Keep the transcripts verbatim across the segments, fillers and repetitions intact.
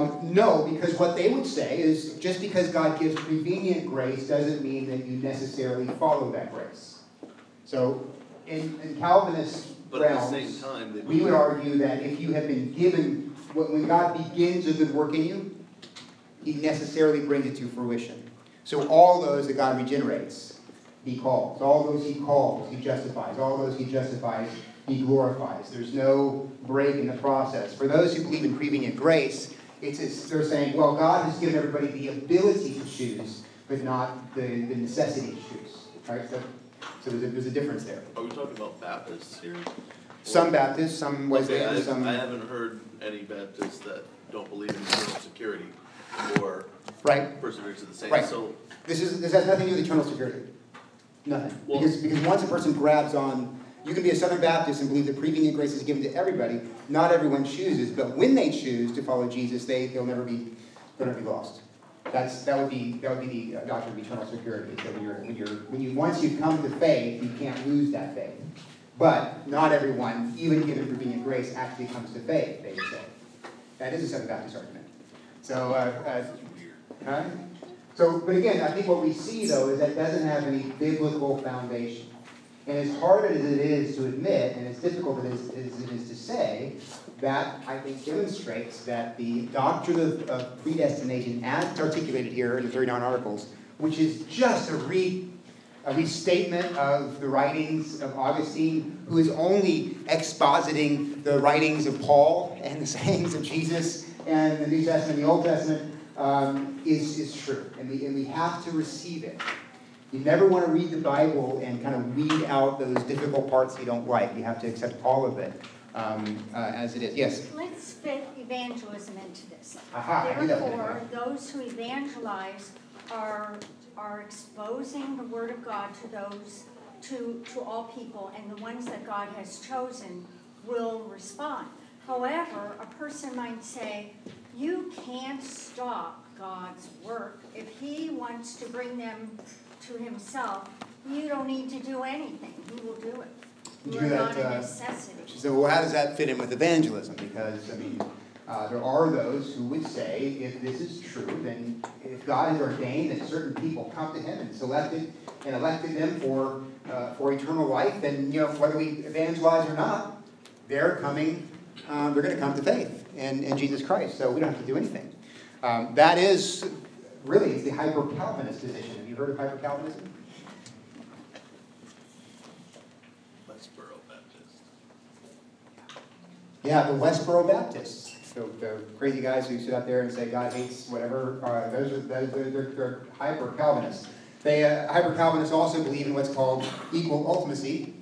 No, because what they would say is just because God gives prevenient grace doesn't mean that you necessarily follow that grace. So in, in Calvinist but realms, at the same time, they we would argue that if you have been given, when God begins a good work in you, he necessarily brings it to fruition. So all those that God regenerates, he calls. All those he calls, he justifies. All those he justifies, he glorifies. There's no break in the process. For those who believe in prevenient grace, it's, it's they're saying, well, God has given everybody the ability to choose, but not the, the necessity to choose. Right? So, so there's, a, there's a difference there. Are we talking about Baptists here? Some Baptists, some Wesleyans, okay, some... I haven't heard any Baptists that don't believe in eternal security or right. perseverance of the saints. Right. So this is this has nothing to do with eternal security. Nothing. Well, because because once a person grabs on, you can be a Southern Baptist and believe that prevenient grace is given to everybody. Not everyone chooses, but when they choose to follow Jesus, they they'll never be they'll never be lost. That's that would be that would be the doctrine of eternal security. So when you're when you're when you once you've come to faith, you can't lose that faith. But not everyone, even given prevenient grace, actually comes to faith, they would say. That is a Southern Baptist argument. So, uh, uh, huh? so, but again, I think what we see, though, is that it doesn't have any biblical foundation. And as hard as it is to admit, and as difficult as it is to say, that, I think, demonstrates that the doctrine of, of predestination, as articulated here in the thirty-nine Articles, which is just a re a restatement of the writings of Augustine, who is only expositing the writings of Paul and the sayings of Jesus and the New Testament and the Old Testament, um, is, is true. And we, and we have to receive it. You never want to read the Bible and kind of weed out those difficult parts you don't like. You have to accept all of it um, uh, as it is. Yes? Let's fit evangelism into this. Aha, Therefore, those who evangelize are are exposing the Word of God to those, to, to all people, and the ones that God has chosen will respond. However, a person might say, you can't stop God's work. If he wants to bring them to himself, you don't need to do anything. He will do it. You're not a necessity. So well, how does that fit in with evangelism? Because, I mean, Uh, there are those who would say, if this is true, then if God has ordained that certain people come to him and selected and elected them for uh, for eternal life, then, you know, whether we evangelize or not, they're coming, um, they're going to come to faith in, in Jesus Christ. So we don't have to do anything. Um, that is really the hyper-Calvinist position. Have you heard of hyper-Calvinism? Westboro Baptist. Yeah, the Westboro Baptists. So the crazy guys who sit out there and say God hates whatever, uh, those are those, they're, they're hyper-Calvinists. They uh, hyper-Calvinists also believe in what's called equal ultimacy.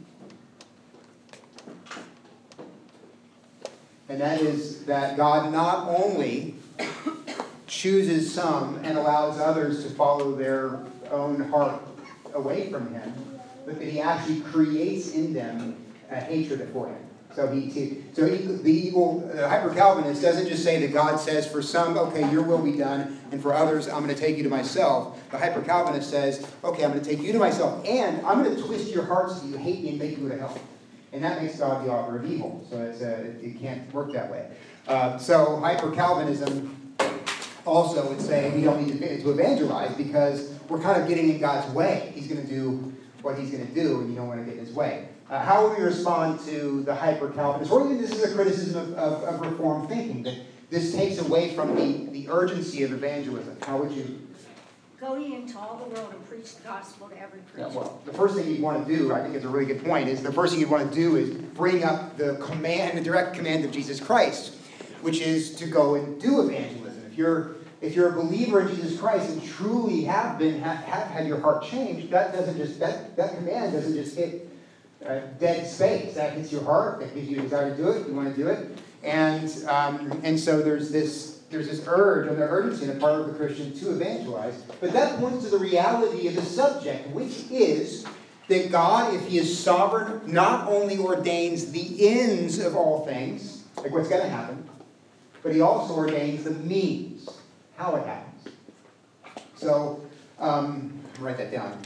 And that is that God not only chooses some and allows others to follow their own heart away from him, but that he actually creates in them a hatred for him. So he, so he, the evil uh, hyper-Calvinist doesn't just say that God says for some, okay, your will be done, and for others, I'm going to take you to myself. The hyper-Calvinist says, okay, I'm going to take you to myself, and I'm going to twist your heart so you hate me and make you go to hell. And that makes God the author of evil. So it's, uh, it, it can't work that way. Uh, so hyper-Calvinism also would say we don't need to, to evangelize because we're kind of getting in God's way. He's going to do what he's going to do, and you don't want to get in his way. Uh, how would we respond to the hyper-Calvinists? Or even this is a criticism of, of, of Reformed thinking, that this takes away from the, the urgency of evangelism. How would you? Go ye into all the world and preach the gospel to every creature. Yeah, well, the first thing you want to do, I think it's a really good point, is the first thing you want to do is bring up the command, the direct command of Jesus Christ, which is to go and do evangelism. If you're if you're a believer in Jesus Christ and truly have been have, have had your heart changed, that doesn't just that that command doesn't just hit Uh, dead space. That hits your heart. That gives you a desire to do it. You want to do it, and um, and so there's this there's this urge and the urgency on the part of the Christian to evangelize. But that points to the reality of the subject, which is that God, if He is sovereign, not only ordains the ends of all things, like what's going to happen, but He also ordains the means, how it happens. So um, write that down.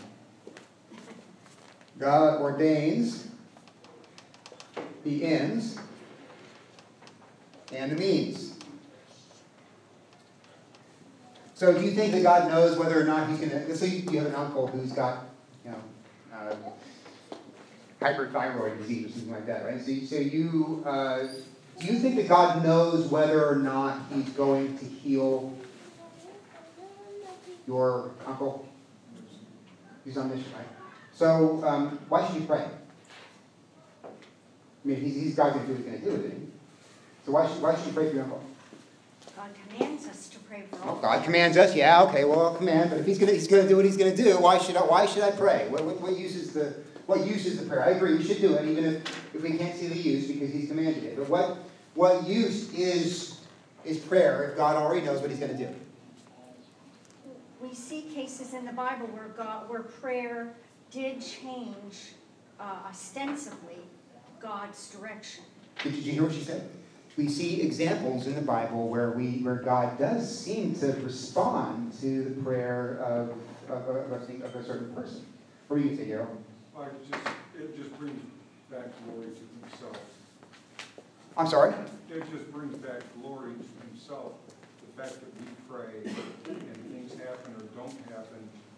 God ordains the ends and the means. So do you think that God knows whether or not he's going to, let's say you have an uncle who's got, you know, uh, hyperthyroid disease or something like that, right? So, so you, uh, do you think that God knows whether or not he's going to heal your uncle? He's on mission, right? So um, why should you pray? I mean, he's, he's God's going to do what he's going to do, isn't he? So why should, why should you pray for your uncle? God commands us to pray for all. Oh, God commands us, yeah, okay, well, I'll command, but if he's going to he's going to do what he's going to do, why should I why should I pray? What, what, what use is the what use is the prayer? I agree, we should do it, even if, if we can't see the use because he's commanded it. But what what use is is prayer if God already knows what he's going to do? We see cases in the Bible where God, where prayer did change uh, ostensibly God's direction. Did you hear what she said? We see examples in the Bible where we where God does seem to respond to the prayer of of, of, of, a, of a certain person. What do you say, Daryl? Like it just it just brings back glory to himself. I'm sorry? It just brings back glory to himself. The fact that we pray and things happen or don't happen,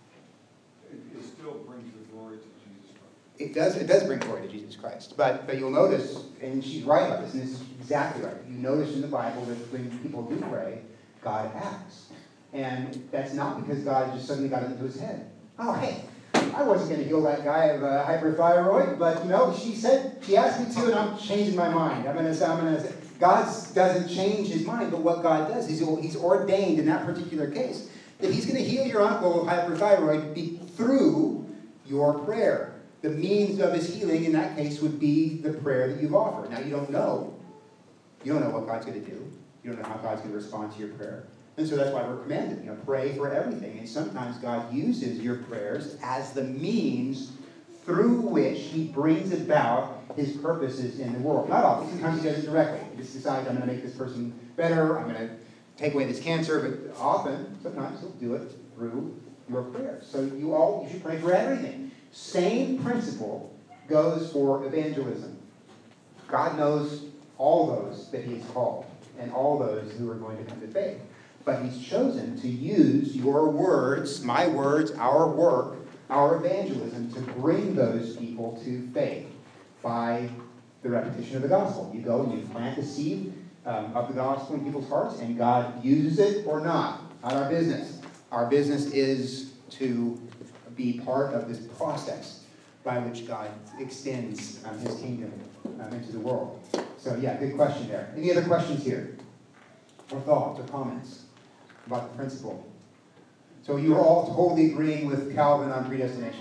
it, it still brings the glory to Jesus Christ. It does, it does bring glory to Jesus Christ. But but you'll notice, and she's right about this, and this is exactly right. You notice in the Bible that when people do pray, God acts. And that's not because God just suddenly got it into his head. Oh, hey, I wasn't going to heal that guy of uh, hyperthyroid, but you know, she said, she asked me to, and I'm changing my mind. I'm going to I'm going to God doesn't change his mind, but what God does is he's ordained in that particular case that he's going to heal your uncle of hyperthyroid be, through your prayer. The means of his healing in that case would be the prayer that you've offered. Now, you don't know. You don't know what God's going to do. You don't know how God's going to respond to your prayer. And so that's why we're commanded, you know, pray for everything. And sometimes God uses your prayers as the means through which he brings about his purposes in the world. Not often. Sometimes he does it directly. He just decides, I'm going to make this person better. I'm going to take away this cancer. But often, sometimes he'll do it through your prayers. So you all, you should pray for everything. Same principle goes for evangelism. God knows all those that he has called and all those who are going to come to faith. But he's chosen to use your words, my words, our work, our evangelism to bring those people to faith by the repetition of the gospel. You go and you plant the seed um, of the gospel in people's hearts, and God uses it or not. Not our business. Our business is to be part of this process by which God extends um, his kingdom um, into the world. So yeah, good question there. Any other questions here? Or thoughts or comments about the principle? So you're all totally agreeing with Calvin on predestination?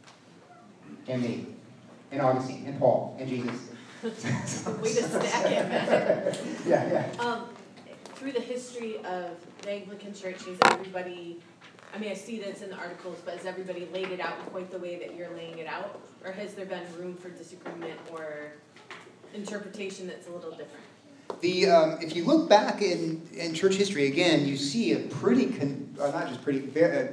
And me? And Augustine? And Paul? And Jesus? Way to stack it, man. Yeah, yeah. Um, through the history of the Anglican Church, is everybody, I mean, I see that it's in the articles, but has everybody laid it out in quite the way that you're laying it out? Or has there been room for disagreement or interpretation that's a little different? The, um, if you look back in, in church history, again, you see a pretty, con- uh, not just pretty, very, uh,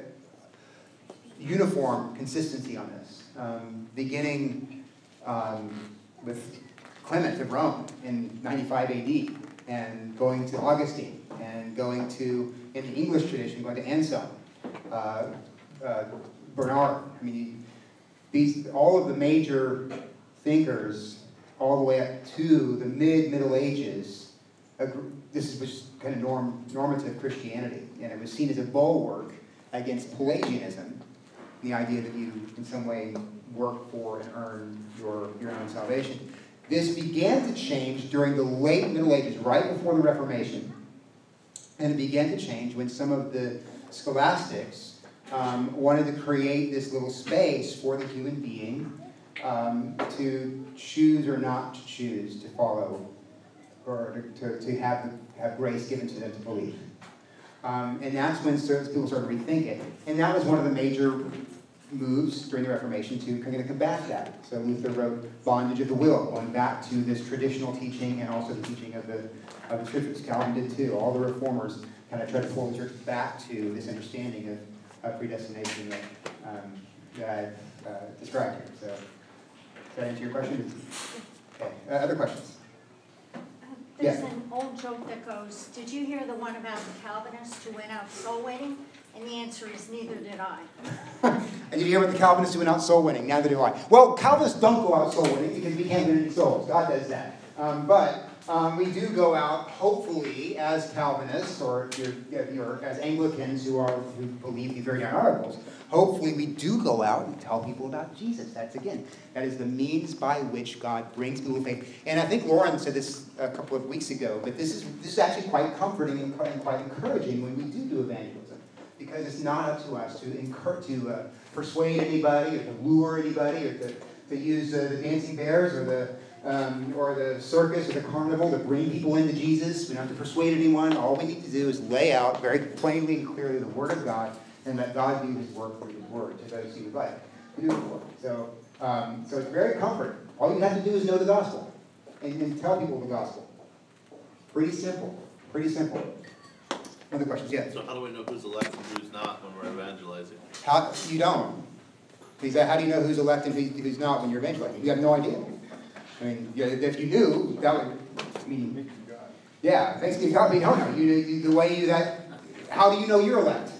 uniform consistency on this. Um, beginning um, with Clement of Rome in ninety-five A D, and going to Augustine, and going to, in the English tradition, going to Anselm, uh, uh, Bernard. I mean, these, all of the major thinkers all the way up to the mid-Middle Ages, this was kind of norm, normative Christianity, and it was seen as a bulwark against Pelagianism, the idea that you, in some way, work for and earn your, your own salvation. This began to change during the late Middle Ages, right before the Reformation, and it began to change when some of the scholastics um, wanted to create this little space for the human being Um, to choose or not to choose to follow, or to, to have, have grace given to them to believe. Um, and that's when people started to rethink it. And that was one of the major moves during the Reformation to kind of combat that. So Luther wrote Bondage of the Will, going back to this traditional teaching and also the teaching of the, of the scriptures. Calvin did too. All the reformers kind of tried to pull the church back to this understanding of, of predestination that, um, that I've uh, described here. So, does that answer your question? Okay. Uh, other questions? Um, There's Yeah. an old joke that goes, did you hear the one about the Calvinist who went out soul winning? And the answer is, neither did I. And did you hear about the Calvinists who went out soul winning? Neither do I. Well, Calvinists don't go out soul winning because we can't win any souls. God does that. Um, but um, we do go out, hopefully, as Calvinists, or if you're, if you're as Anglicans who are who believe the thirty-nine Articles. Hopefully, we do go out and tell people about Jesus. That's again, that is the means by which God brings people to faith. And I think Lauren said this a couple of weeks ago, but this is this is actually quite comforting and quite, and quite encouraging when we do do evangelism, because it's not up to us to incur, to uh, persuade anybody or to lure anybody or to, to use uh, the dancing bears or the um, or the circus or the carnival to bring people into Jesus. We don't have to persuade anyone. All we need to do is lay out very plainly and clearly the Word of God, and let God do His work through His Word to those who would like to do His work. So, um, so it's very comforting. All you have to do is know the gospel and, and tell people the gospel. Pretty simple. Pretty simple. Other questions? Yeah. So how do we know who's elect and who's not when we're evangelizing? How you don't? Because how do you know who's elect and who's, who's not when you're evangelizing? You have no idea. I mean, yeah, if you knew, that would. I mean, yeah. Thanks be to God, we don't know. You, you the way you that. How do you know you're elect?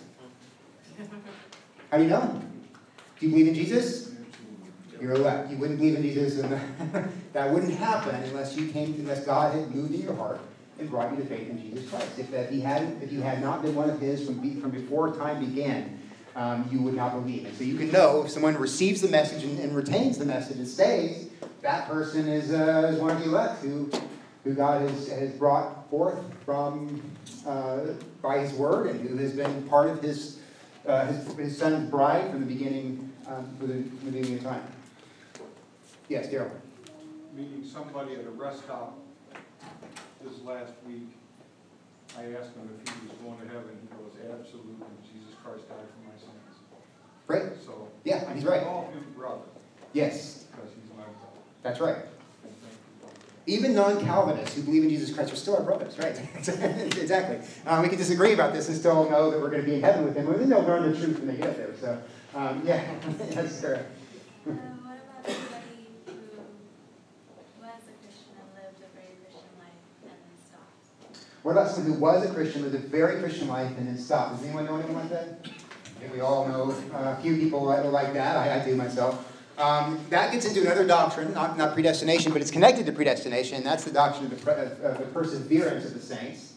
How do you know? Do you believe in Jesus? You're elect. You wouldn't believe in Jesus, and that wouldn't happen unless you came, unless God had moved in your heart and brought you to faith in Jesus Christ. If that he hadn't, if you had not been one of His from be, from before time began, um, you would not believe. And so you can know if someone receives the message and, and retains the message and stays, that person is uh, is one of the elect who who God has has brought forth from uh, by His Word and who has been part of His. Uh, his, his son's bride from the beginning, um, from the, from the beginning of time. Yes, Daryl. Meeting somebody at a rest stop this last week, I asked him if he was going to heaven. He goes, absolutely. Jesus Christ died for my sins. Right. So Yeah, he's right. I call him brother. Yes. Because he's my brother. That's right. And thank you, brother. Even non-Calvinists who believe in Jesus Christ are still our brothers, right? Exactly. Um, we can disagree about this and still know that we're going to be in heaven with Him. We know learn the truth when they get there. So, um, yeah, that's correct. Um, what about somebody who was a Christian and lived a very Christian life and then stopped? What about someone who was a Christian, lived a very Christian life, and then stopped? Does anyone know anyone like that? I think we all know uh, a few people that are like that. I, I do myself. Um, that gets into another doctrine, not, not predestination, but it's connected to predestination, and that's the doctrine of the, pre- of, of the perseverance of the saints.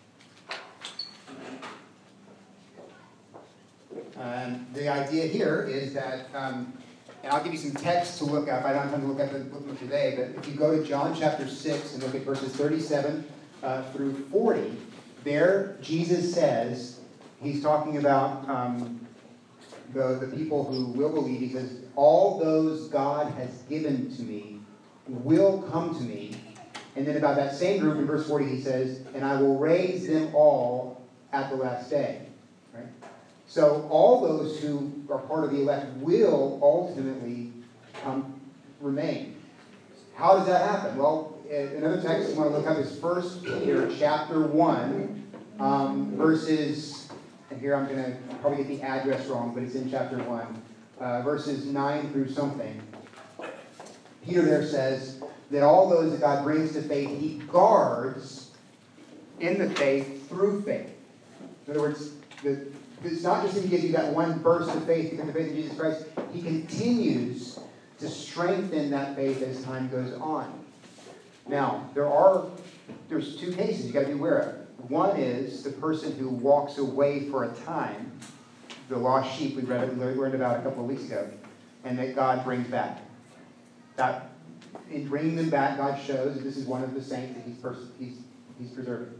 Um, the idea here is that, um, and I'll give you some text to look up. I don't have time to look at the book today, but if you go to John chapter six and look at verses thirty-seven uh, through forty, there Jesus says, he's talking about um, the, the people who will believe. He says, all those God has given to me will come to me. And then about that same group in verse forty, he says, and I will raise them all at the last day. Right? So all those who are part of the elect will ultimately um, remain. How does that happen? Well, another text you want to look up is First Peter chapter one, um, verses, and here I'm going to probably get the address wrong, but it's in chapter one, uh, verses nine through something. Peter there says that all those that God brings to faith, He guards in the faith through faith. In other words, the It's not just that He gives you that one burst of faith in the faith of Jesus Christ. He continues to strengthen that faith as time goes on. Now, there are there's two cases you've got to be aware of. One is the person who walks away for a time, the lost sheep we read we learned about a couple of weeks ago, and that God brings back. That in bringing them back, God shows that this is one of the saints that He's pers- He's He's preserving.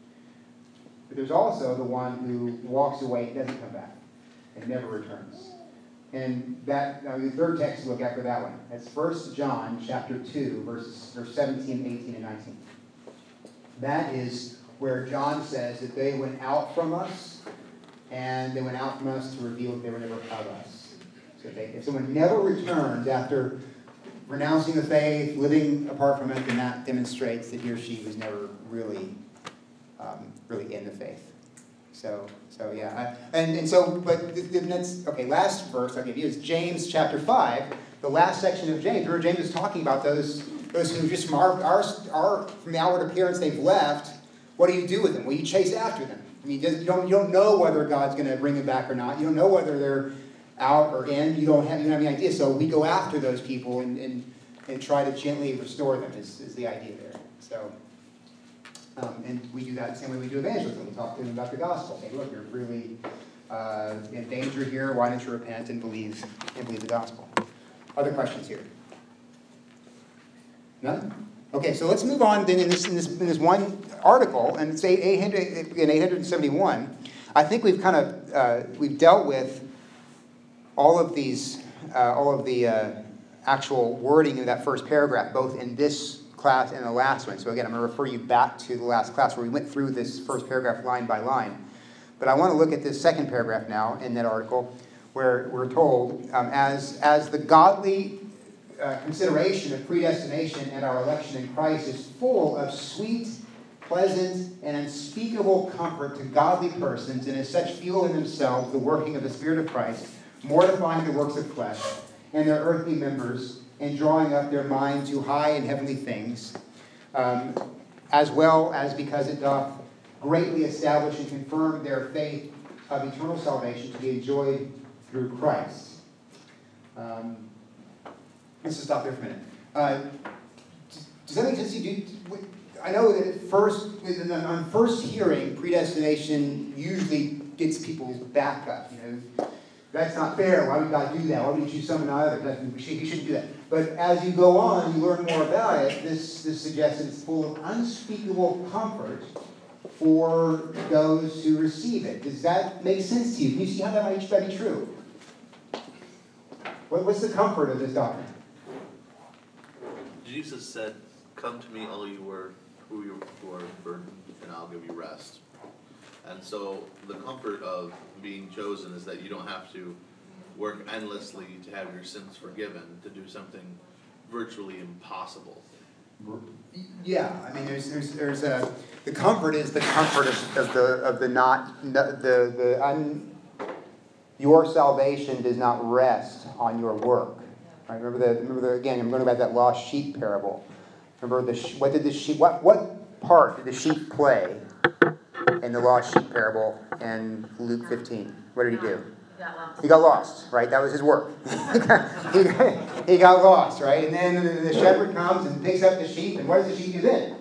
But there's also the one who walks away and doesn't come back and never returns. And that, now the third text to look at for that one, that's First John chapter two, verses, verse seventeen, eighteen, and nineteen. That is where John says that they went out from us, and they went out from us to reveal that they were never of us. So if, they, if someone never returns after renouncing the faith, living apart from it, then that demonstrates that he or she was never really Um, really in the faith. So, so yeah. I, and, and so, but that's, okay, last verse I'll give you is James chapter five, the last section of James, where James is talking about those those who just from our, our, our from the outward appearance they've left, what do you do with them? Well, you chase after them. I mean, you don't, you don't know whether God's going to bring them back or not. You don't know whether they're out or in. You don't have, you don't have any idea. So we go after those people and, and, and try to gently restore them is, is the idea there. So, um, and we do that the same way we do evangelism. We talk to them about the gospel. Say, look, you're really uh, in danger here. Why don't you repent and believe and believe the gospel? Other questions here? None? Okay, so let's move on then in this, in this, in this one article, and it's eight hundred, in eight hundred seventy-one. I think we've kind of, uh, we've dealt with all of these, uh, all of the uh, actual wording of that first paragraph, both in this class and the last one. So again, I'm going to refer you back to the last class where we went through this first paragraph line by line. But I want to look at this second paragraph now in that article, where we're told, um, as, as the godly Uh, consideration of predestination and our election in Christ is full of sweet, pleasant, and unspeakable comfort to godly persons, and as such feel in themselves the working of the Spirit of Christ, mortifying the works of flesh and their earthly members, and drawing up their mind to high and heavenly things, um, as well as because it doth greatly establish and confirm their faith of eternal salvation to be enjoyed through Christ. Um, Let's just stop there for a minute. Uh, does that make sense to you? Do, I know that at first, on first hearing, predestination usually gets people's back up. You know, that's not fair. Why would God do that? Why would He choose some and not others? He shouldn't do that. But as you go on, you learn more about it. This, this suggests that it's full of unspeakable comfort for those who receive it. Does that make sense to you? Can you see how that might be true? What, what's the comfort of this doctrine? Jesus said, "Come to me, all you were who you who are burdened, and I'll give you rest." And so the comfort of being chosen is that you don't have to work endlessly to have your sins forgiven, to do something virtually impossible. Yeah, I mean, there's there's there's a the comfort is the comfort of, of the of the not the the un, your salvation does not rest on your work. Right, remember the remember the again. I'm going about that lost sheep parable. Remember the what did the sheep what what part did the sheep play in the lost sheep parable in Luke fifteen? What did he do? He got lost. He got lost, right? That was his work. he, got, he got lost, right? And then the, the shepherd comes and picks up the sheep, and what does the sheep do then?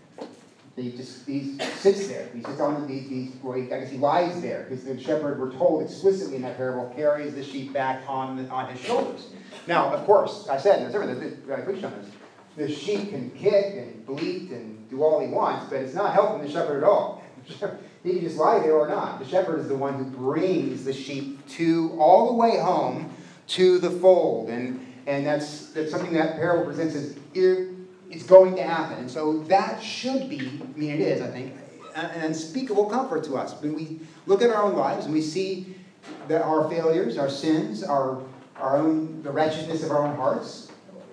He just he sits there. He sits on the he, well, he, I guess he lies there because the shepherd, we're told explicitly in that parable, carries the sheep back on the, on his shoulders. Now, of course, I said in the sermon that I preached on this. The sheep can kick and bleat and do all he wants, but it's not helping the shepherd at all. He can just lie there or not. The shepherd is the one who brings the sheep to all the way home to the fold, and and that's that's something that parable presents as it's going to happen. And so that should be, I mean, it is, I think, an unspeakable comfort to us. When we look at our own lives and we see that our failures, our sins, our our own the wretchedness of our own hearts,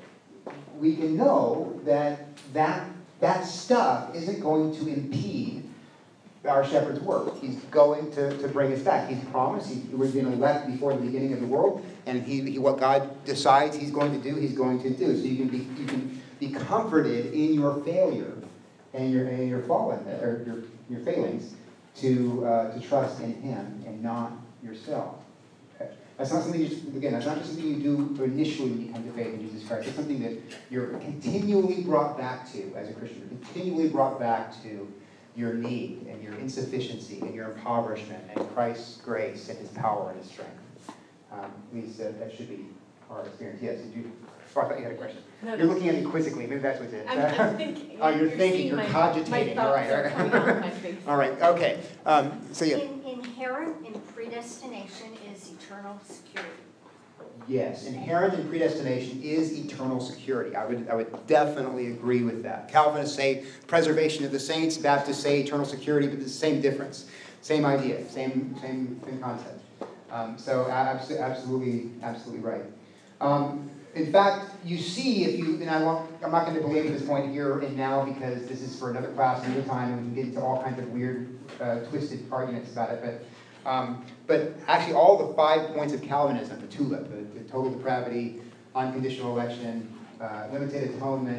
we can know that that that stuff isn't going to impede our shepherd's work. He's going to, to bring us back. He's promised. He, we've been elect before the beginning of the world, and he, he what God decides He's going to do, He's going to do. So you can be you can be comforted in your failure and your and your fallen or your your failings to uh, to trust in Him and not yourself. Okay? That's not something you just, again. That's not just something you do initially when you come to faith in Jesus Christ. It's something that you're continually brought back to as a Christian. You're continually brought back to your need and your insufficiency and your impoverishment and Christ's grace and His power and His strength. Um, at least uh, that should be our experience. Yes, did you? Oh, I thought you had a question. No, you're looking at me quizzically. Maybe that's what it is. I'm, I'm thinking. Oh, you're, you're thinking. seeing You're my, cogitating. My All right. thoughts are coming out my face. All right. Okay. Um, so yeah. In, inherent in predestination is eternal security. Yes, inherent in predestination is eternal security. I would I would definitely agree with that. Calvinists say preservation of the saints. Baptists say eternal security, but it's the same difference, same idea, same same, same concept. Um, so abso- absolutely, absolutely right. Um, in fact, you see, if you and I won't, I'm not going to belabor this point here and now because this is for another class another time, and we can get into all kinds of weird, uh, twisted arguments about it, but. Um, but actually all the five points of Calvinism, the TULIP, the, the total depravity, unconditional election, uh, limited atonement,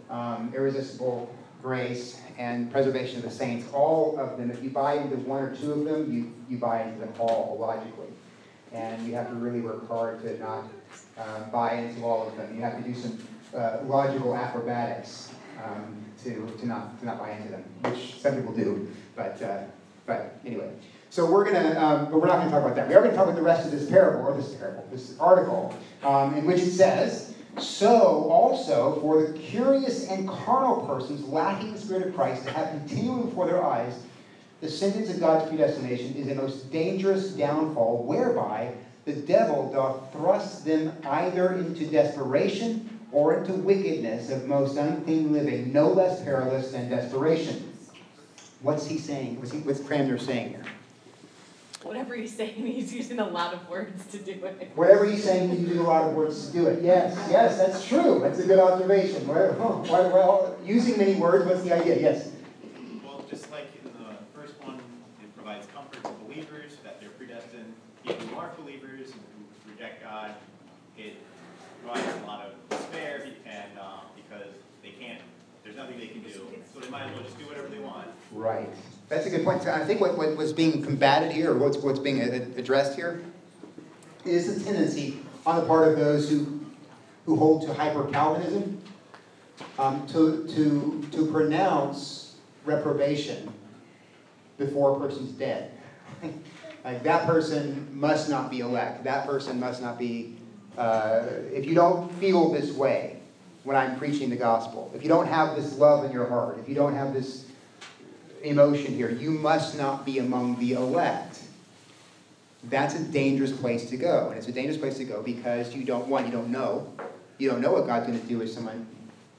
um, irresistible grace, and preservation of the saints. All of them, if you buy into one or two of them, you, you buy into them all logically. And you have to really work hard to not uh, buy into all of them. You have to do some uh, logical acrobatics um, to, to, not, to not buy into them, which some people do. But, uh, but anyway. So we're going to, um, but we're not going to talk about that. We are going to talk about the rest of this parable, or this parable, this article, um, in which it says, so also for the curious and carnal persons lacking the Spirit of Christ to have continually before their eyes the sentence of God's predestination is a most dangerous downfall, whereby the devil doth thrust them either into desperation or into wickedness of most unclean living, no less perilous than desperation. What's he saying? What's, he, what's Cranmer saying here? Whatever he's saying, he's using a lot of words to do it. Whatever he's saying, he's using a lot of words to do it. Yes, yes, that's true. That's a good observation. Well, well, well, using many words, what's the idea? Yes? Well, just like in the first one, it provides comfort to believers that they're predestined. People who aren't believers and who reject God, it provides a lot of despair and uh, because they can't, there's nothing they can do, so they might as well just do whatever they want. Right. That's a good point. So I think what, what was being combated here, or what's, what's being addressed here, is the tendency on the part of those who, who hold to hyper-Calvinism um, to, to, to pronounce reprobation before a person's dead. Like, that person must not be elect. That person must not be, uh, if you don't feel this way when I'm preaching the gospel, if you don't have this love in your heart, if you don't have this emotion here, you must not be among the elect. That's a dangerous place to go. And it's a dangerous place to go because you don't, one, you don't know. You don't know what God's going to do with someone.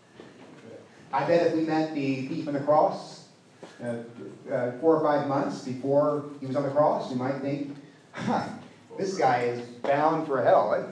I bet if we met the thief on the cross uh, uh, four or five months before he was on the cross, we might think, huh, this guy is bound for hell. Right?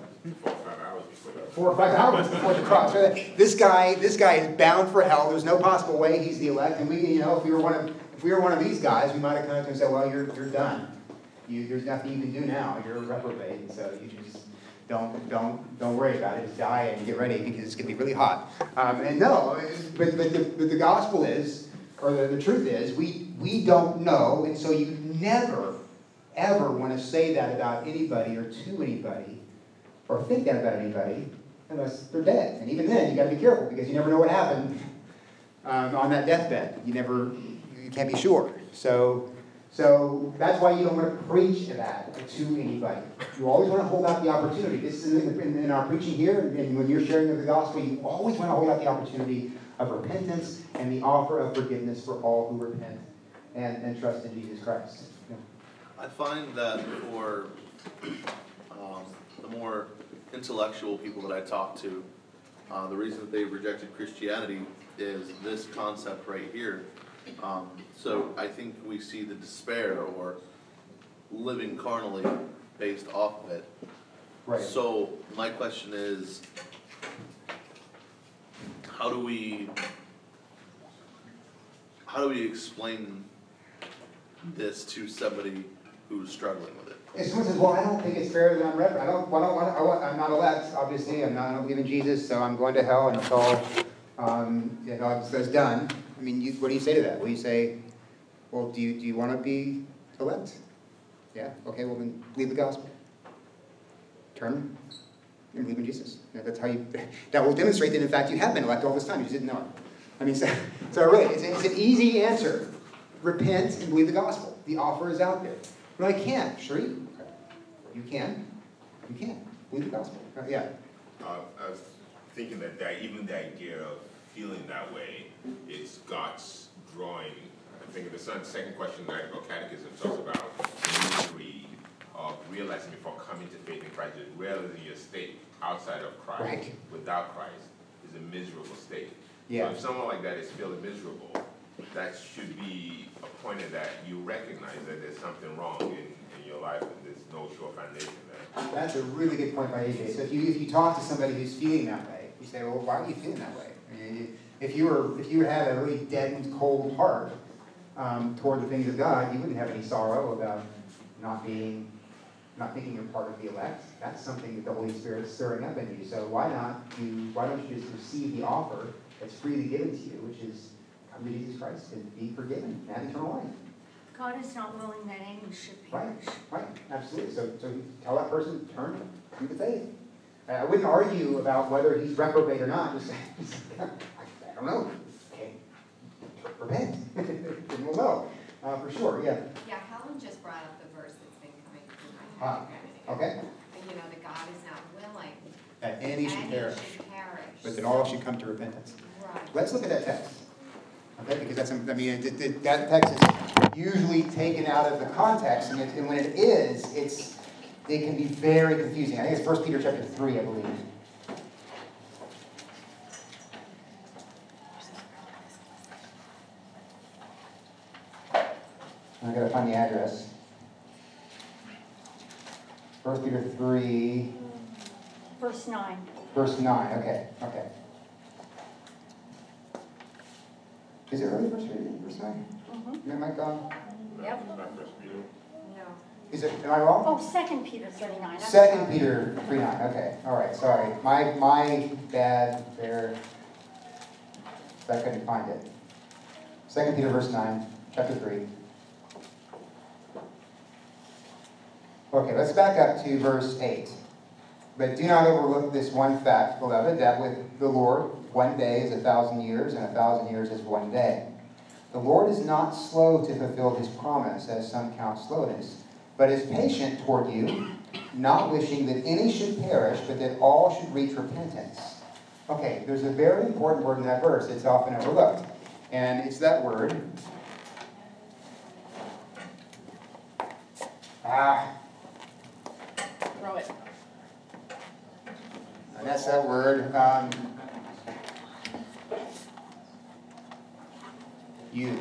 Four or five hours before the cross. This guy, this guy is bound for hell. There's no possible way he's the elect. And we, you know, if we were one of, if we were one of these guys, we might have come to him and said, "Well, you're, you're done. You, there's nothing you can do now. You're a reprobate, and so you just don't, don't, don't worry about it. Just die and get ready because it's going to be really hot." Um, and no, but, but, the, but the gospel is, or the, the truth is, we, we don't know, and so you never, ever want to say that about anybody or to anybody, or think that about anybody, unless they're dead. And even then, you got to be careful because you never know what happened um, on that deathbed. You never, you can't be sure. So, so that's why you don't want to preach that to anybody. You always want to hold out the opportunity. This is in, in, in our preaching here, and when you're sharing of the gospel, you always want to hold out the opportunity of repentance and the offer of forgiveness for all who repent and, and trust in Jesus Christ. Yeah. I find that for um, the more intellectual people that I talk to, uh, the reason that they've rejected Christianity is this concept right here. Um, so I think we see the despair or living carnally based off of it. Right. So my question is, how do we how do we explain this to somebody who's struggling with it? If someone says, "Well, I don't think it's fair that I'm reprobate. I don't. Well, I don't want. I want I'm not elect. Obviously, I'm not. I don't believe in Jesus, so I'm going to hell until um, you know, it's done." I mean, you, what do you say to that? Well, you say, "Well, do you do you want to be elect?" Yeah. Okay. Well, then believe the gospel. Turn and believe in Jesus. You know, that's how you. That will demonstrate that in fact you have been elect all this time. You just didn't know it. I mean, so, so really, it's, it's an easy answer. Repent and believe the gospel. The offer is out there. No, I can't. Sure, you, you can. You can. Believe the gospel. Uh, yeah. Uh, I was thinking that, that even the idea of feeling that way is God's drawing. I think the son- second question that our catechism talks about the misery of realizing before coming to faith in Christ, that realizing your state outside of Christ, Right. without Christ, is a miserable state. Yeah. So if someone like that is feeling miserable, that should be a point of that you recognize that there's something wrong in, in your life and there's no sure foundation there. That's a really good point by A J. So if you if you talk to somebody who's feeling that way, you say, "Well, why are you feeling that way?" I mean, if you were if you had a really dead and cold heart um, toward the things of God, you wouldn't have any sorrow about not being not thinking you're part of the elect. That's something that the Holy Spirit is stirring up in you. So why not you why don't you just receive the offer that's freely given to you, which is come to Jesus Christ and be forgiven and have eternal life. God is not willing that any should Right, perish. right, absolutely. So, so you tell that person, turn to the faith. I wouldn't argue about whether he's reprobate or not. Just say, I don't know. Okay, repent. And we'll know uh, for sure. Yeah. Yeah, Helen just brought up the verse that's been coming through my Ah, head. okay. You know, that God is not willing. That any should any perish, should perish. but that all should come to repentance. Right. Let's look at that text. Okay, because that's, I mean, it, it, that text is usually taken out of the context, and, it, and when it is, it's, it can be very confusing. I think it's First Peter chapter three, I believe. I gotta find the address. First Peter three, Verse nine. verse nine. Okay, okay. Is it really First Peter, verse nine? Mm-hmm. Am I gone? Yep. Not First Peter. No. Is it? Am I wrong? Oh, Second Peter three nine. Second Peter three nine. Okay. All right. Sorry. My my bad there. I couldn't find it. Second Peter verse nine, chapter three. Okay, let's back up to verse eight. But do not overlook this one fact, beloved, that with the Lord, one day is a thousand years, and a thousand years is one day. The Lord is not slow to fulfill his promise, as some count slowness, but is patient toward you, not wishing that any should perish, but that all should reach repentance. Okay, there's a very important word in that verse that's often overlooked, and it's that word. Ah. Throw it. And that's that word, um, you.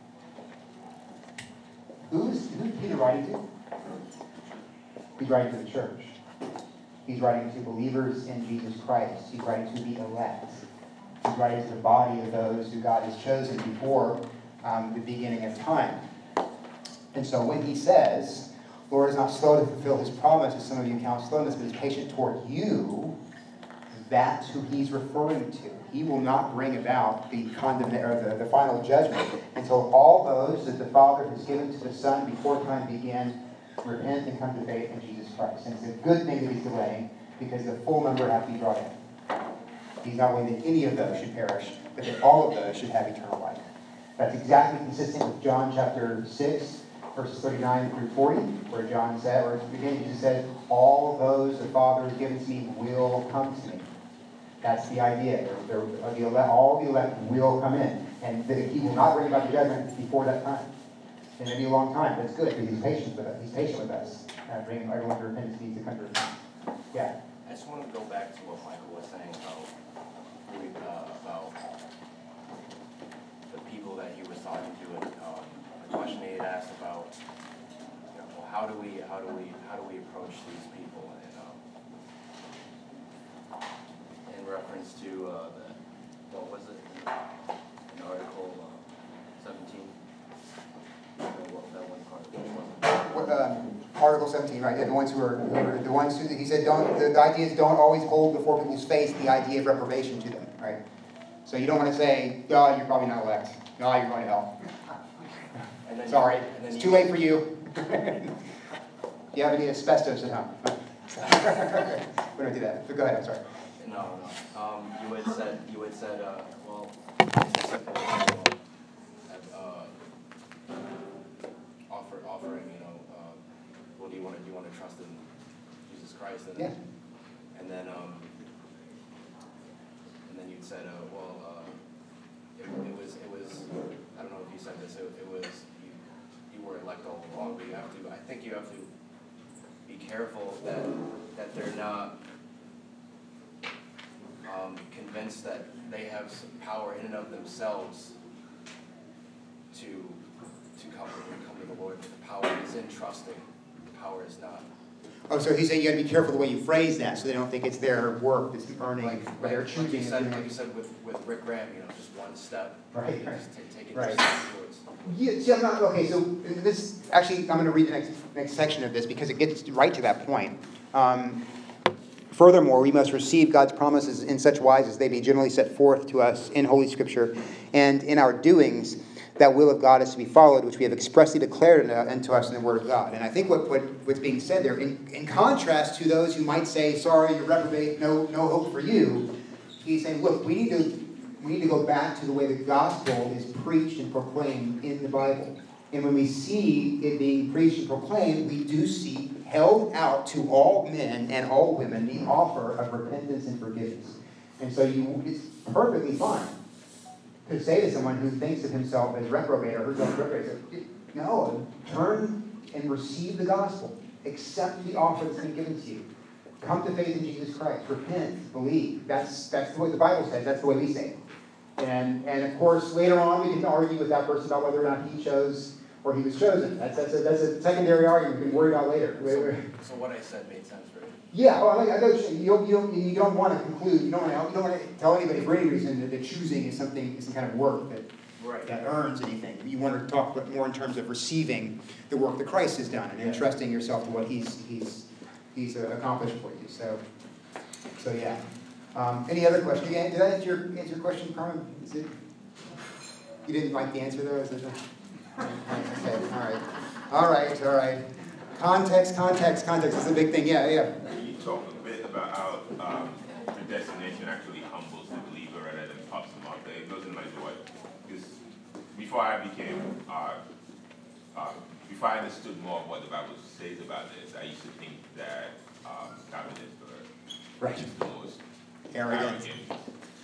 Who's, who's Peter writing to? He's writing to the church. He's writing to believers in Jesus Christ. He's writing to the elect. He's writing to the body of those who God has chosen before um, the beginning of time. And so when he says, Lord is not slow to fulfill his promise, as some of you count slowness, but is patient toward you, that's who he's referring to. He will not bring about the condemnation or the, the final judgment until all those that the Father has given to the Son before time began repent and come to faith in Jesus Christ. And it's a good thing that he's delaying, because the full number have to be brought in. He's not willing that any of those should perish, but that all of those should have eternal life. That's exactly consistent with John chapter six, verses thirty-nine through forty, where John said, or again, Jesus said, all those the Father has given to me will come to me. That's the idea. They're, they're, the elect, all the elect will come in. And the, he will not bring about the judgment before that time. It may be a long time. That's good, because he's patient with us. He's patient with us. Uh, bringing everyone to repentance needs to come to repentance. Yeah. I just want to go back to what Michael was saying about uh, about the people that he was talking to, and um, the question he had asked about, you know, well, how do we how do we how do we approach these people, and um, in reference to uh, the what was it, in Article uh, seventeen. What that one part was. What, um, Article seventeen, right? Yeah, the ones who are, who are the ones who he said don't. The, the idea is don't always hold before people's face the idea of reprobation to them, right? So you don't want to say, "Oh, you're probably not elect. No, you're going to hell." And then Sorry, you, and then it's you, too late for you. You have any asbestos at home? We don't do that. But go ahead. I'm sorry. No, no. Um, you had said you had said uh, well, it's a simple example of, uh, offer, offering, you know, uh, well, do you want to do you want to trust in Jesus Christ? And Yeah. then, and then um, and then you said, uh, well, uh, it, it was it was I don't know if you said this. It, it was you, you were elect all along, but you have to. I think you have to be careful that that they're not. Um, convinced that they have some power in and of themselves to to come to come to the Lord. But the power is in trusting. The power is not. Oh, so he's saying you got to be careful the way you phrase that, so they don't think it's their work that's earning, Like, but like, they're like choosing. you and said, doing like it. you said with, with Rick Graham, you know, just one step. Right, You right. Just take, take it Right. just towards. Yeah, see, I'm not, okay, so this, actually, I'm going to read the next, next section of this because it gets right to that point. Um, Furthermore, we must receive God's promises in such wise as they be generally set forth to us in Holy Scripture, and in our doings, that will of God is to be followed, which we have expressly declared unto us in the Word of God. And I think what, what what's being said there, in, in contrast to those who might say, sorry, you're reprobate, no, no hope for you, he's saying, look, we need to we need to go back to the way the gospel is preached and proclaimed in the Bible. And when we see it being preached and proclaimed, we do see held out to all men and all women the offer of repentance and forgiveness. And so you, it's perfectly fine to say to someone who thinks of himself as reprobate or herself reprobate, no, turn and receive the gospel. Accept the offer that's been given to you. Come to faith in Jesus Christ. Repent. Believe. That's that's the way the Bible says. That's the way we say it. And and of course, later on, we can argue with that person about whether or not he chose or he was chosen. That's that's a, that's a secondary argument we can worry about later. So, so what I said made sense, right? Yeah, well, I know you, you, you, you don't want to conclude, you don't want to, you don't want to tell anybody for any reason that the choosing is something, is some kind of work that, right. that earns anything. You want to talk more in terms of receiving the work that Christ has done and yeah. entrusting yourself to what He's He's He's uh, accomplished for you. So, so yeah. Um, any other questions? Did I answer your, answer your question, Carmen? Is it, you didn't like the answer though? Is it? Okay, all right, all right, all right. Context, context, context is a big thing. Yeah, yeah. You talk a bit about how um, predestination actually humbles the believer rather than puffs him up. It doesn't like what, because before I became, uh, uh, before I understood more of what the Bible says about this, I used to think that um, Calvinists were right. just the most arrogant. arrogant.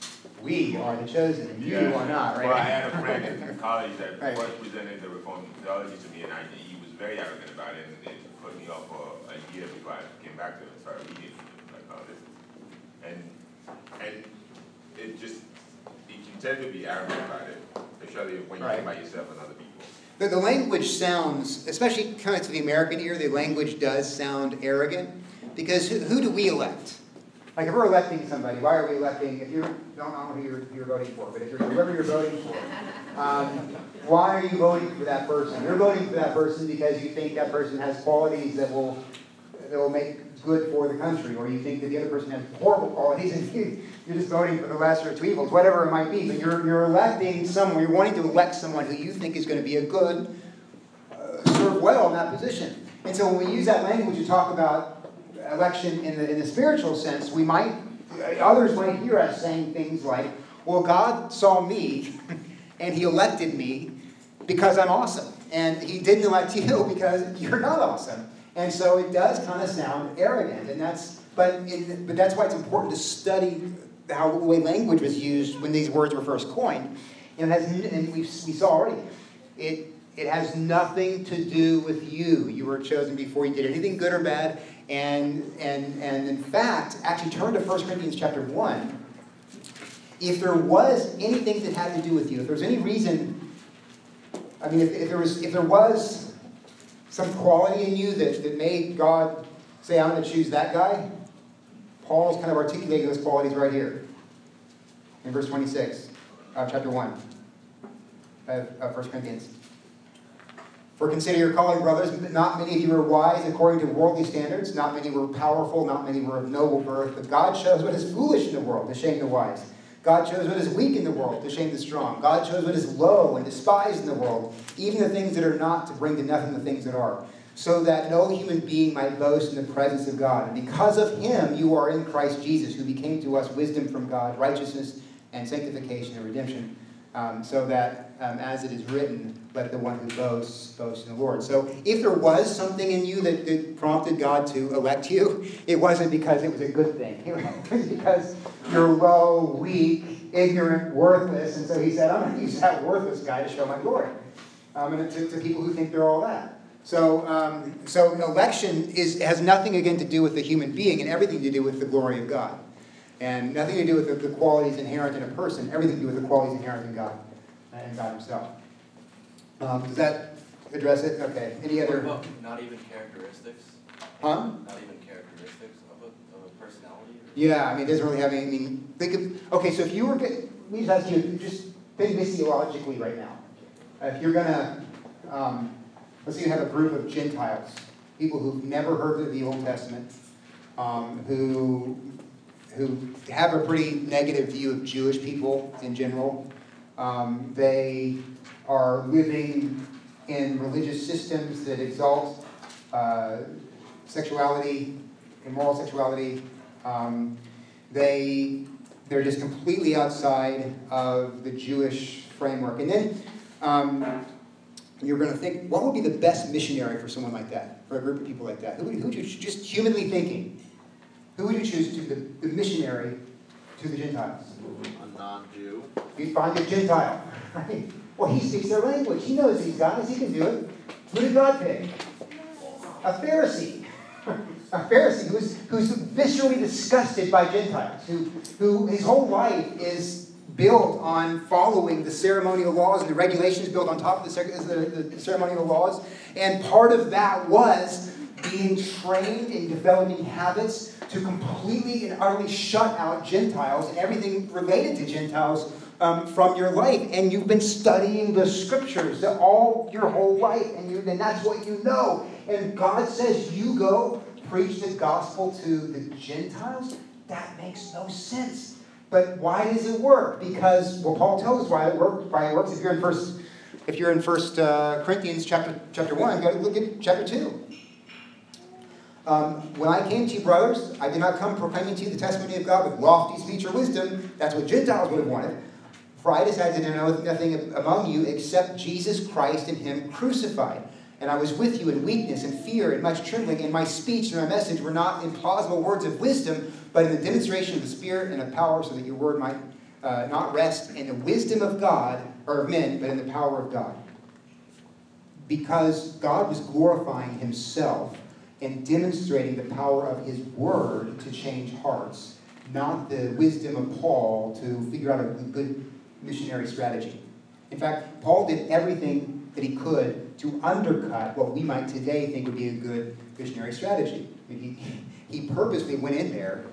We are the chosen, and you yeah. are not, right? Well, I had a friend in college that right. first presented the Reformed theology to me, and I, he was very arrogant about it, and it put me off for a year before I came back to it and started reading it. Like, oh, this is, and and it just, you tend to be arrogant about it, especially when you're right. by yourself and other people. The, the language sounds, especially kind of to the American ear, the language does sound arrogant, because who, who do we elect? Like if we're electing somebody, why are we electing, if you don't know who you're, you're voting for, but if you're whoever you're voting for, um, why are you voting for that person? You're voting for that person because you think that person has qualities that will that will make good for the country, or you think that the other person has horrible qualities, and you, you're just voting for the lesser of two evils, whatever it might be. But you're you're electing someone, you're wanting to elect someone who you think is going to be a good, uh, serve well in that position. And so when we use that language to talk about election in the in the spiritual sense, we might, others might hear us saying things like, well, God saw me and He elected me because I'm awesome. And He didn't elect you because you're not awesome. And so it does kind of sound arrogant. And that's, but, it, but that's why it's important to study how the way language was used when these words were first coined. And, it has, and we, we saw already, it, it has nothing to do with you. You were chosen before you did anything good or bad. And, and, and in fact, actually turn to First Corinthians chapter one. If there was anything that had to do with you, if there was any reason, I mean, if, if there was if there was some quality in you that, that made God say, I'm going to choose that guy, Paul's kind of articulating those qualities right here in verse twenty-six of chapter one of, of First Corinthians. For consider your calling, brothers, not many of you were wise according to worldly standards, not many were powerful, not many were of noble birth, but God chose what is foolish in the world to shame the wise. God chose what is weak in the world to shame the strong. God chose what is low and despised in the world, even the things that are not, to bring to nothing the things that are, so that no human being might boast in the presence of God. And because of Him you are in Christ Jesus, who became to us wisdom from God, righteousness and sanctification and redemption, um, so that, um, as it is written, let the one who boasts, boast in the Lord. So if there was something in you that, that prompted God to elect you, it wasn't because it was a good thing. It was because you're low, weak, ignorant, worthless, and so He said, I'm going to use that worthless guy to show my glory. Um, and to, to people who think they're all that. So, um, so election is has nothing, again, to do with the human being and everything to do with the glory of God. And nothing to do with the, the qualities inherent in a person, everything to do with the qualities inherent in God and God Himself. Um, does that address it? Okay. Any other? What about not even characteristics? Huh? Not even characteristics of a, of a personality? Or? Yeah, I mean, it doesn't really have any, I mean, think of, okay, so if you were, let me just ask you, just think missiologically right now. If you're going to, um, let's say you have a group of Gentiles, people who've never heard of the Old Testament, um, who, who have a pretty negative view of Jewish people in general. Um, they are living in religious systems that exalt uh, sexuality, immoral sexuality. Um, they, they're just completely outside of the Jewish framework. And then um, you're going to think, what would be the best missionary for someone like that, for a group of people like that? Who would, who would you, just humanly thinking, who would you choose to be the, the missionary to the Gentiles? A non-Jew. You'd find a Gentile, right? Well, he speaks their language. He knows these guys. He can do it. Who did God pick? A Pharisee. A Pharisee who's, who's viscerally disgusted by Gentiles, who, who his whole life is built on following the ceremonial laws and the regulations built on top of the, the, the ceremonial laws. And part of that was being trained in developing habits to completely and utterly shut out Gentiles and everything related to Gentiles um, from your life. And you've been studying the scriptures all your whole life, and, you, and that's what you know. And God says, you go preach the gospel to the Gentiles? That makes no sense. But why does it work? Because, well, Paul tells us why it works. Why it works. If you're in First, if you're in First uh, Corinthians chapter chapter one, go look at chapter two. Um, when I came to you, brothers, I did not come proclaiming to you the testimony of God with lofty speech or wisdom. That's what Gentiles would have wanted. For I decided to know nothing among you except Jesus Christ and Him crucified. And I was with you in weakness and fear and much trembling, and my speech and my message were not in plausible words of wisdom, but in the demonstration of the Spirit and of power, so that your word might uh, not rest in the wisdom of God, or of men, but in the power of God. Because God was glorifying Himself and demonstrating the power of His word to change hearts, not the wisdom of Paul to figure out a good missionary strategy. In fact, Paul did everything that he could to undercut what we might today think would be a good missionary strategy. I mean, he, he purposely went in there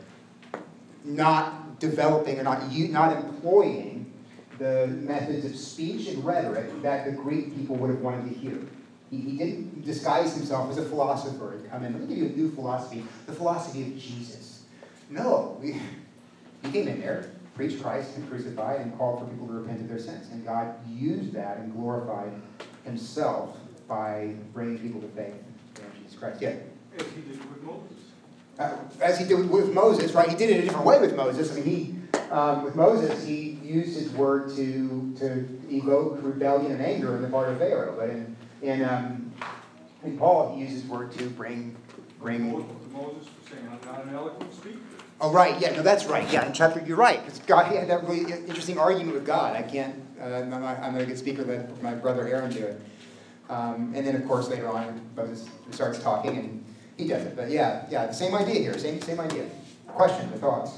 not developing or not, not employing the methods of speech and rhetoric that the Greek people would have wanted to hear. He, he didn't disguise himself as a philosopher and come in, let me give you a new philosophy, the philosophy of Jesus. No, we, he came in there, preached Christ and crucified, and called for people to repent of their sins. And God used that and glorified Himself by bringing people to faith in Jesus Christ. Yeah? As He did with Moses. Uh, as He did with Moses, right? He did it a different way with Moses. I mean, he, um, with Moses, He used His word to, to evoke rebellion and anger on the part of Pharaoh. But in, in, um, in Paul, He used His word to bring... bring Moses was saying, I'm not an eloquent speaker. Oh, right. Yeah, no, that's right. Yeah, in chapter, you're right. Because God, he had that really interesting argument with God. I can't, uh, I'm, not, I'm not a good speaker, let my brother Aaron do it. Um, and then, of course, later on, Moses starts talking, and he does it. But yeah, yeah, the same idea here. Same, same idea. Question or thoughts?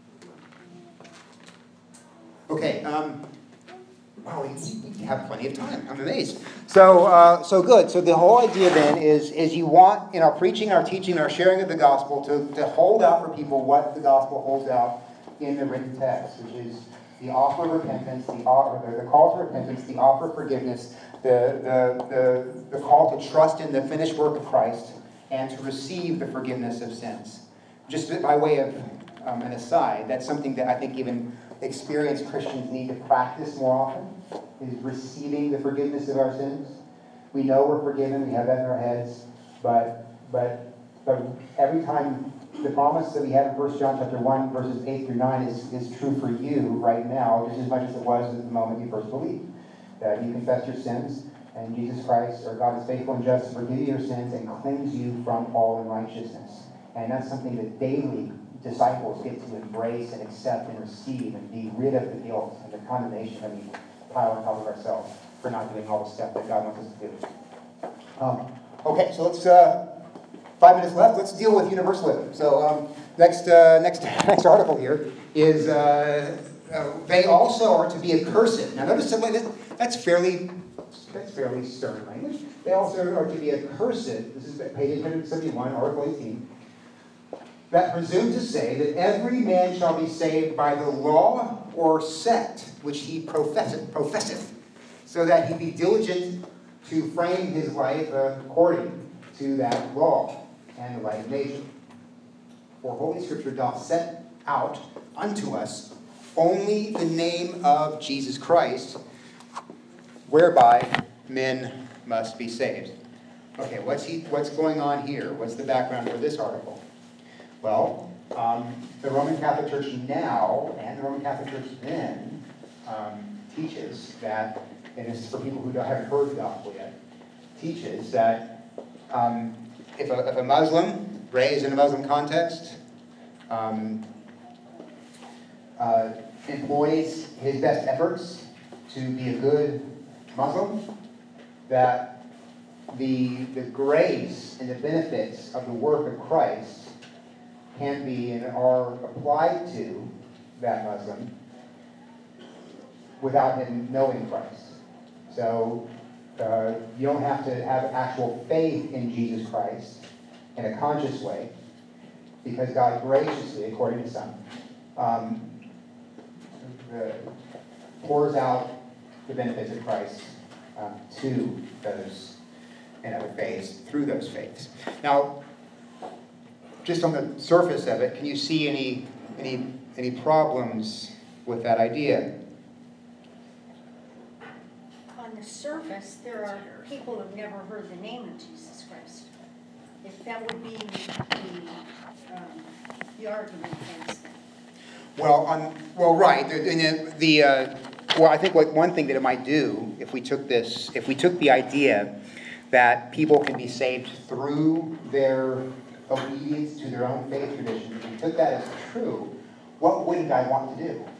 Okay. Um, wow, we, we have plenty of time. I'm amazed. So, uh, so good. So the whole idea then is, is you want, in our preaching, our teaching, our sharing of the gospel, to, to hold out for people what the gospel holds out in the written text, which is the offer of repentance, the offer, the, the call to repentance, the offer of forgiveness, the, the, the, the call to trust in the finished work of Christ, and to receive the forgiveness of sins. Just by way of um, an aside, that's something that I think even experienced Christians need to practice more often, is receiving the forgiveness of our sins. We know we're forgiven, we have that in our heads, but but but every time the promise that we have in First John chapter one, verses eight through nine is, is true for you right now, just as much as it was at the moment you first believed. That you confess your sins, and Jesus Christ, or God is faithful and just to forgive you your sins and cleanse you from all unrighteousness. And that's something that daily disciples get to embrace and accept and receive and be rid of the guilt and the condemnation that we pile on top of ourselves for not doing all the stuff that God wants us to do. Um, okay, so let's, uh, five minutes left, let's deal with universalism. So um, next, uh, next, next article here is, uh, uh, they also are to be accursed. Now notice something like this, that's fairly, that's fairly stern language. They also are to be accursed. This is page eight seventy-one, article eighteen. That presume to say that every man shall be saved by the law or sect which he professeth, professeth, so that he be diligent to frame his life according to that law and the light of nature. for Holy Scripture doth set out unto us only the name of Jesus Christ, whereby men must be saved. Okay, what's he? What's going on here? What's the background for this article? Well, um, the Roman Catholic Church now and the Roman Catholic Church then um, teaches that, and this is for people who don't, haven't heard the gospel yet, teaches that um, if, a, if a Muslim raised in a Muslim context um, uh, employs his best efforts to be a good Muslim, that the, the grace and the benefits of the work of Christ can be and are applied to that Muslim without him knowing Christ. So uh, you don't have to have actual faith in Jesus Christ in a conscious way, because God graciously, according to some, um, uh, pours out the benefits of Christ um, to those in other faiths through those faiths. Now, just on the surface of it, can you see any any any problems with that idea? On the surface, there are people who've never heard the name of Jesus Christ. If that would be the, um, the argument against that. Well, on well, right. The, the, the uh, well, I think what one thing that it might do, if we took this, if we took the idea that people can be saved through their obedience to their own faith tradition, if we took that as true, what wouldn't I want to do?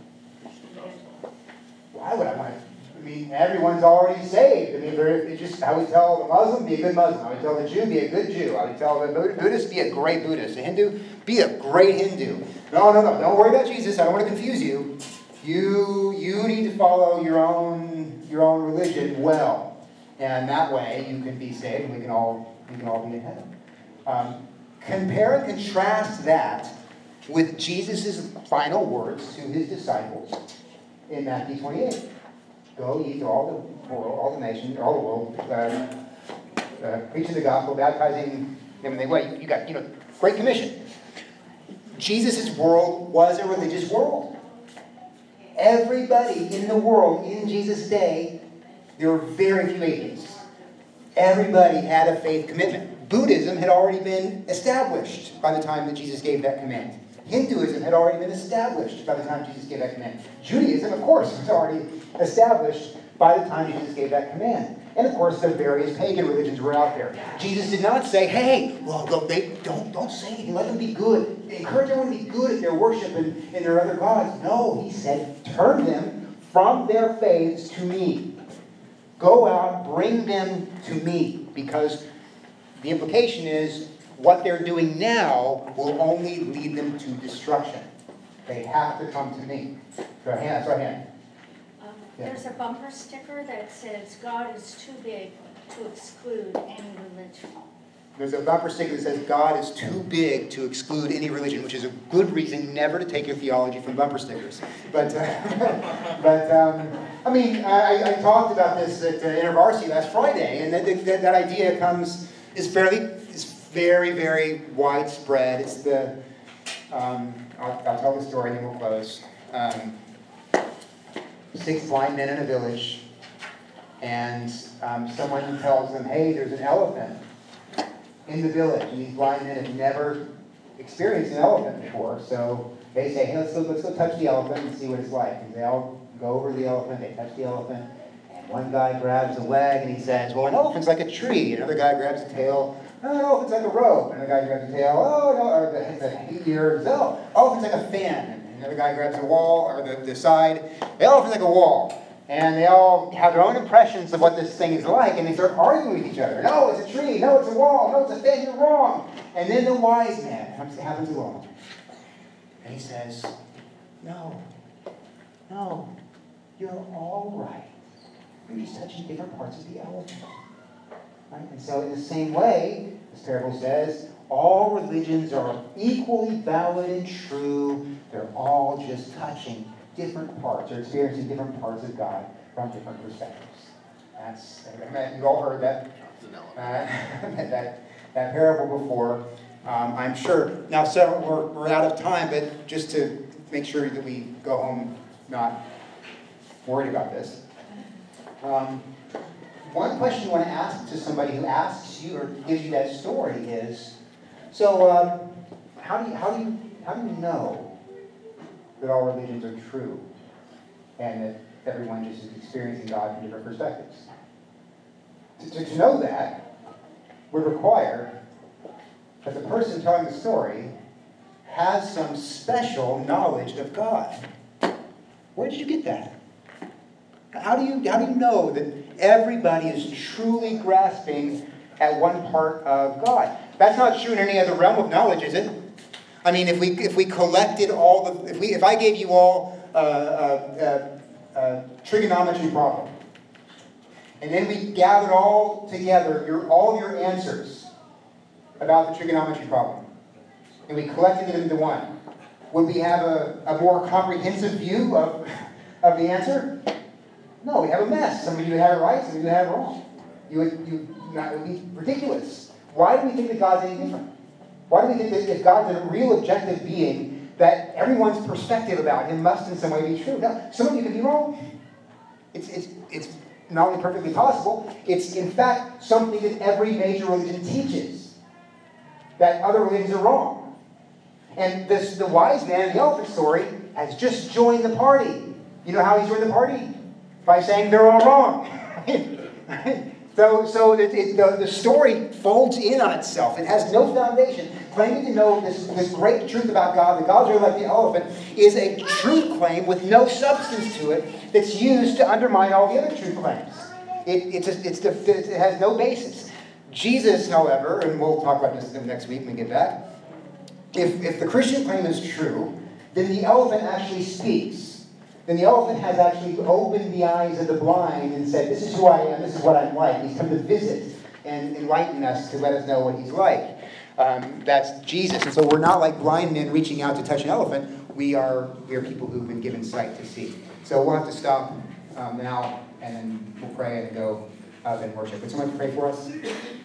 Why would I want to? I mean, everyone's already saved. I mean, it's just, I would tell the Muslim, be a good Muslim. I would tell the Jew, be a good Jew. I would tell the Buddhist, be a great Buddhist. The Hindu, be a great Hindu. No, no, no, don't worry about Jesus. I don't want to confuse you. You, you need to follow your own, your own religion well. And that way you can be saved and we can all, we can all be in heaven. Um, compare and contrast that with Jesus' final words to his disciples in Matthew twenty-eight. Go ye to all the world, all the nations, all the world, uh, uh, preaching the gospel, baptizing them in the way. You got, you know, Great Commission. Jesus' world was a religious world. Everybody in the world in Jesus' day, there were very few atheists. Everybody had a faith commitment. Buddhism had already been established by the time that Jesus gave that command. Hinduism had already been established by the time Jesus gave that command. Judaism, of course, was already established by the time Jesus gave that command. And of course, the various pagan religions were out there. Jesus did not say, hey, well, go, they, don't, don't say anything. Let them be good. Encourage everyone to be good at their worship and, and their other gods. No, he said, turn them from their faiths to me. Go out, bring them to me. Because the implication is, what they're doing now will only lead them to destruction. They have to come to me. Go ahead, that's right hand. Um, there's a bumper sticker that says, God is too big to exclude any religion. There's a bumper sticker that says, God is too big to exclude any religion, which is a good reason never to take your theology from bumper stickers. But, uh, but um, I mean, I, I talked about this at uh, InterVarsity last Friday, and that, that, that idea comes, is fairly, is very, very widespread. It's the, um, I'll, I'll tell the story and then we'll close. Um, six blind men in a village, and um, someone tells them, hey, there's an elephant in the village, and these blind men have never experienced an elephant before, so they say, hey, let's go, let's go touch the elephant and see what it's like. And they all go over to the elephant, they touch the elephant, and one guy grabs a leg and he says, well, an elephant's like a tree. Another guy grabs the tail. Oh, no, it's like a rope. And the guy grabs the tail. Oh, no, or the, the ears. Oh, elephant's like a fan. And another guy grabs the wall, or the, the side. The elephant's like a wall. And they all have their own impressions of what this thing is like, and they start arguing with each other. No, it's a tree. No, it's a wall. No, it's a fan. You're wrong. And then the wise man comes, happens along. And he says, no, no, you're all right. You're just touching different parts of the elephant. Right? And so in the same way, this parable says, all religions are equally valid and true. They're all just touching different parts, or experiencing different parts of God from different perspectives. That's, you've all heard that, uh, that, that parable before. Um, I'm sure, now so we're, we're out of time, but just to make sure that we go home not worried about this. Um, one question you want to ask to somebody who asks you or gives you that story is, so um, how do you, how do you, how do you know that all religions are true and that everyone just is experiencing God from different perspectives? To, to, to know that would require that the person telling the story has some special knowledge of God. Where did you get that? How do you, how do you know that everybody is truly grasping at one part of God? That's not true in any other realm of knowledge, is it? I mean, if we if we collected all the if we if I gave you all uh, uh, uh, uh, trigonometry problem, and then we gathered all together your all your answers about the trigonometry problem, and we collected them into one, would we have a, a more comprehensive view of of the answer? No, we have a mess. Some of you have it right, some of you have it wrong. You would, you, not, it would be ridiculous. Why do we think that God's any different? Why do we think that if God's a real objective being, that everyone's perspective about him must in some way be true? No, some of you can be wrong. It's, it's, it's not only perfectly possible, it's in fact something that every major religion teaches, that other religions are wrong. And this, the wise man in the elephant story has just joined the party. You know how he joined the party? By saying they're all wrong. so so it, it, the, the story folds in on itself. It has no foundation. Claiming to know this, this great truth about God, that God's really like the elephant, is a truth claim with no substance to it that's used to undermine all the other truth claims. It, it's a, it's a, it has no basis. Jesus, however, and we'll talk about this next week when we get back, if, if the Christian claim is true, then the elephant actually speaks. Then the elephant has actually opened the eyes of the blind and said, this is who I am, this is what I'm like. He's come to visit and enlighten us to let us know what he's like. Um, that's Jesus. And so we're not like blind men reaching out to touch an elephant. We are, we are people who've been given sight to see. So we'll have to stop um, now, and then we'll pray and go up and worship. Would someone pray for us?